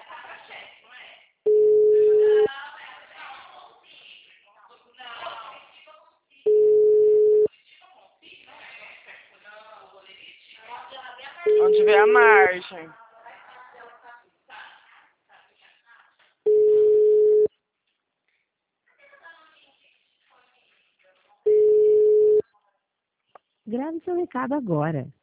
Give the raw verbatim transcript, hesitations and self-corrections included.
Onde vê a margem. Grave seu recado agora.